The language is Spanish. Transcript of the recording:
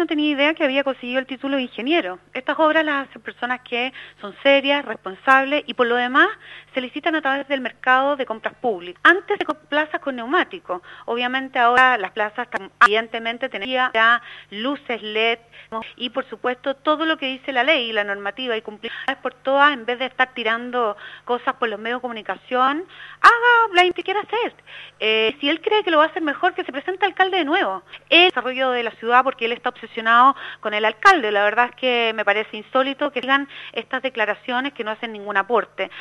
no tenía idea que había conseguido el título de ingeniero. Estas obras las hacen personas que son serias, responsables y por lo demás se licitan a través del mercado de compras públicas. Antes de plazas con neumáticos, obviamente ahora las plazas evidentemente tenían ya luces LED y por supuesto todo lo que dice la ley y la normativa y cumplir por todas en vez de estar tirando cosas por los medios de comunicación, haga la que quiera hacer. Si él cree que lo va a hacer mejor, que se presente alcalde de nuevo. El desarrollo de la ciudad, porque él está obsesionado con el alcalde. La verdad es que me parece insólito que digan estas declaraciones que no hacen ningún aporte.